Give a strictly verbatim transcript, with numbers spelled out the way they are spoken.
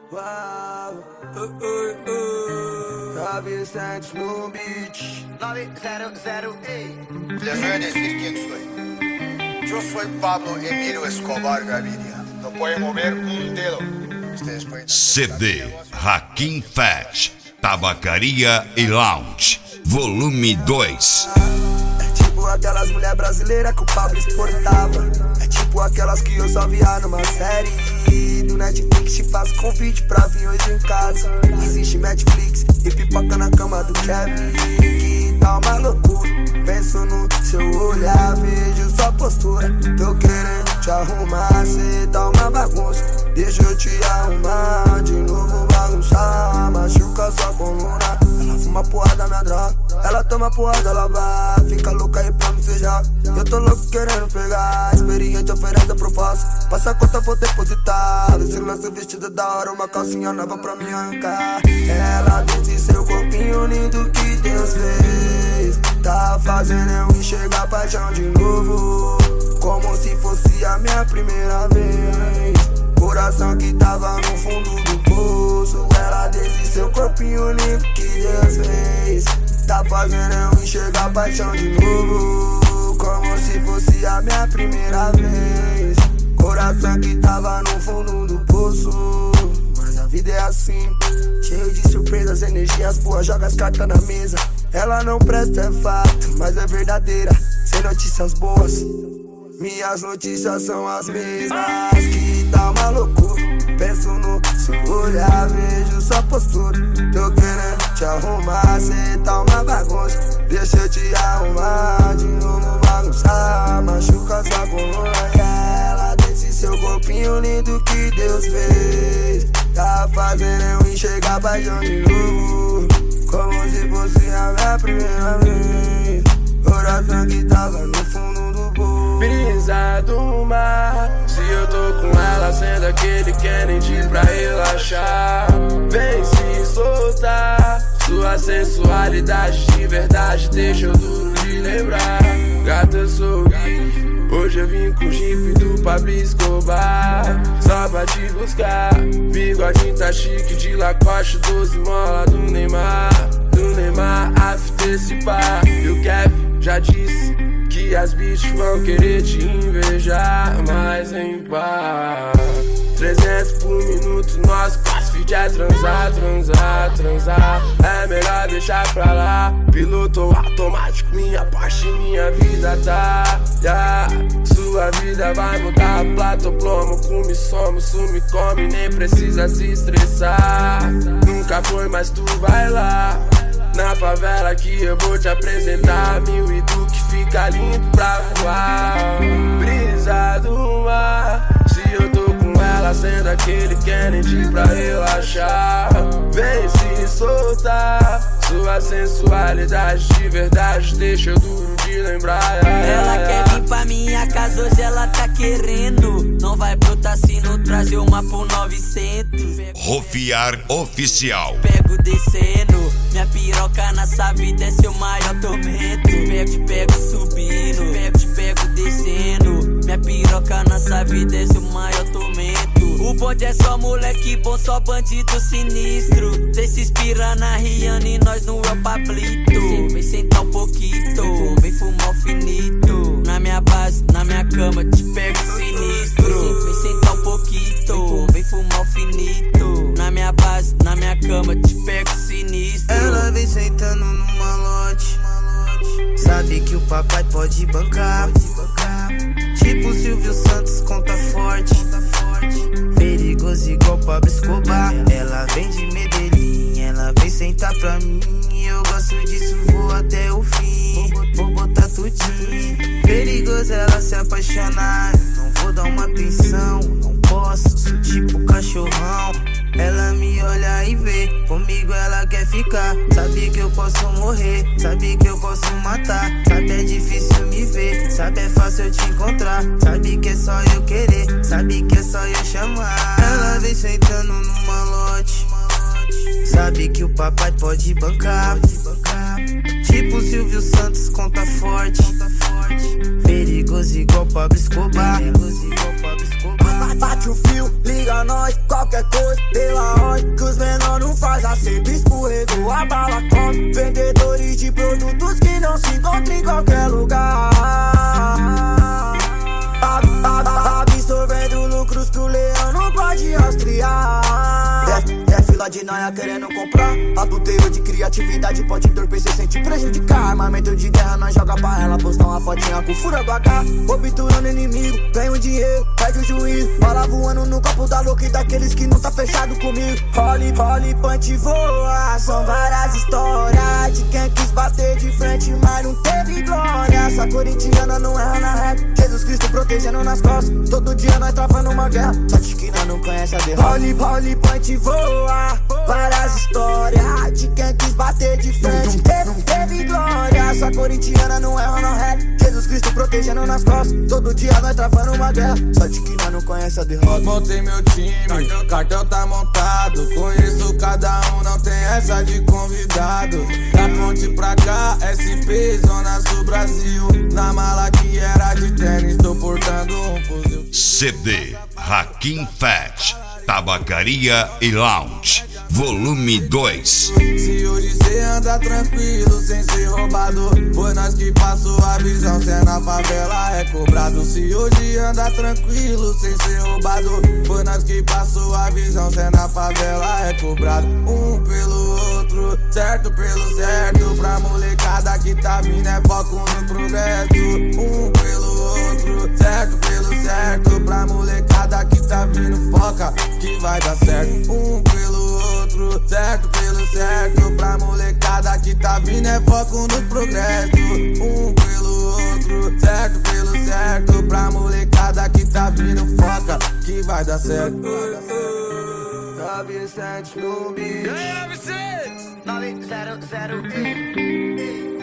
Uau, uh, uh, uh. Davi Santos no beat. nueve cero cero, les voy a decir quién soy. Yo soy Pablo Emilio Escobar Gaviria. No pueden mover un dedo. Ustedes pueden... C D Hakim Fat, Tabacaria e Lounge, volume dois. É tipo aquelas mulher brasileiras que o Pablo exportava. É tipo aquelas que eu só via numa série do Netflix. Te faço convite pra vir hoje em casa. Existe Netflix e pipoca na cama do Kevin. Que tá uma loucura. Penso no seu olhar, vejo sua postura. Tô querendo te arrumar, cê tá uma bagunça. Deixa eu te arrumar, de novo bagunçar. Machuca sua coluna. Ela fuma porra da minha droga. Ela toma porrada, ela vai. Fica louca aí pra me sujar. Eu tô louco querendo pegar. Experiente oferece a proposta. Passa a conta, vou depositar. Esse lance vestido da hora, uma calcinha nova pra me arrancar. Ela desse seu corpinho lindo que Deus fez. Tá fazendo eu enxergar paixão de novo, como se fosse a minha primeira vez. Coração que tava no fundo do poço. Ela desse seu corpinho lindo que Deus fez. Tá fazendo eu enxergar paixão de novo, como se fosse a minha primeira vez. Coração que tava no fundo do poço. Mas a vida é assim, cheio de surpresas, energias boas, joga as cartas na mesa. Ela não presta, é fato, mas é verdadeira. Sem notícias boas, minhas notícias são as mesmas. Que tá uma loucura. Penso no seu olhar, vejo sua postura. Tô querendo te arrumar, cê tá uma bagunça. Deixa eu te arrumar, de novo bagunçar. Machuca sua coluna e ela desse seu corpinho lindo que Deus fez. Tá fazendo eu enxergar paixão de novo, como se fosse a minha primeira vez. Coração que tava no fundo do poço. Brisa do mar, se eu tô com ela, sendo aquele Kennedy pra relaxar. Vem se soltar, sua sensualidade de verdade deixa eu duro de lembrar. Gata, eu sorri, hoje eu vim com o Jeep do Pablo Escobar, só pra te buscar. Bigodinho tá chique de Lacoste, doze mola do Neymar. Do Neymar, after esse par. E o Kevin já disse que as bitches vão querer te invejar, mas em paz. Trezentos por minuto, nosso crossfit é transar, transar, transar. É melhor deixar pra lá. Piloto automático, minha parte, minha vida tá, yeah. Sua vida vai mudar, plato, plomo, come, some, sume, come. Nem precisa se estressar. Nunca foi, mas tu vai lá na favela que eu vou te apresentar. Mil e du que fica lindo pra voar. Brisa do mar, se eu tô com ela, sendo aquele Kennedy pra relaxar. Vem se soltar, sua sensualidade de verdade deixa eu duro de lembrar. Ela quer vir pra minha casa, hoje ela tá querendo. Não vai pro Tassino trazer uma por novecentos. Rofiar Oficial. Pego descendo, minha piroca nessa vida é seu maior tormento. Pego, te pego subindo, pego, te pego descendo. Minha piroca nessa vida é seu maior tormento. O bonde é só moleque bom, só bandido sinistro. Cê se inspira na Rihanna e nós no El Pablito. Vem sentar um pouquinho, vem fumar o finito. Na minha base, na minha cama, te pego sinistro. Vem sentar um pouquinho, vem fumar o finito. Na minha base, na minha cama, te pego sinistro. Ela vem sentando no malote, sabe que o papai pode bancar. Tipo Silvio Santos, conta forte, perigoso igual Pablo Escobar. Ela vem de Medellín, ela vem sentar pra mim. Eu gosto disso, vou até o fim. Vou botar tudinho. Perigoso ela se apaixonar, não vou dar uma atenção. Não posso, sou tipo cachorrão. Ela me olha e vê, comigo ela quer ficar. Sabe que eu posso morrer, sabe que eu posso matar. Sabe é difícil me ver, sabe é fácil eu te encontrar. Sabe que é só eu querer, sabe que é só eu chamar. Ela vem sentando no malote, sabe que o papai pode bancar. Tipo Silvio Santos, conta forte, perigoso igual Pablo Escobar. bate o fio, liga nós, qualquer coisa, pela ordem. Que os menor não faz acerto, escorregou, a bala come. Vendedores de produtos que não se encontram em qualquer lugar. Absorvendo lucros que o leão não pode rastrear. É, é fila de naia querendo comprar. Adulteiro de criatividade pode entorpecer, sente prejudicar. Armamento de guerra, nós joga pra ela, postar uma fotinha com fura do H. Obturando inimigo, ganho dinheiro, perde o juízo. Bala voando no copo da louca e daqueles que não tá fechado comigo. Role, role, punch voa. São várias histórias de quem quis bater de frente, mas não teve glória. Essa corintiana não erra na regra. Jesus Cristo protegendo nas costas. Todo dia nós travando uma guerra, só de esquina não conhece a derrota. Role, role, punch voa. Várias histórias de quem quis bater de frente, não teve glória. Essa corintiana não erra na regra. Jesus Cristo protegendo nas costas. Todo dia nós travando uma guerra, só de esquina não conhece a derrota. Montei meu time, cartel, cartel tá montado. Conheço cada um, não tem essa de convidado. Da ponte pra cá, S P, Zona Sul Brasil. Na mala que era de tênis, tô portando um fuzil. C D Hakim Fat, Tabacaria e Lounge, volume dois. Se hoje cê anda tranquilo, sem ser roubado, foi nós que passou a visão, cê na favela é cobrado. Se hoje anda tranquilo, sem ser roubado, foi nós que passou a visão, cê na favela é cobrado. Um pelo outro, certo pelo certo, pra molecada que tá vindo é foco no progresso. Um pelo outro, certo pelo certo, pra molecada que tá vindo foca que vai dar certo. Um pelo outro, certo pelo certo, pra molecada que tá vindo é foco no progresso. Um pelo outro, certo pelo certo, pra molecada que tá vindo foca que vai dar certo. Tá Vicente no beat. nove zero zero